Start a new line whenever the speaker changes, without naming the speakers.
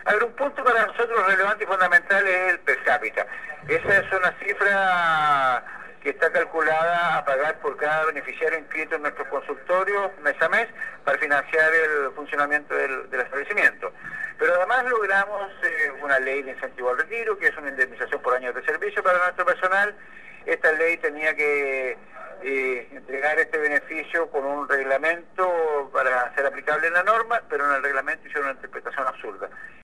A ver, un punto para nosotros relevante y fundamental es el per cápita. Esa es una cifra que está calculada a pagar por cada beneficiario inscrito en nuestros consultorios mes a mes para financiar el funcionamiento del establecimiento. Pero además logramos una ley de incentivo al retiro, que es una indemnización por años de servicio para nuestro personal. Esta ley tenía que entregar este beneficio con un reglamento para ser aplicable en la norma, pero en el reglamento hicieron una interpretación absurda.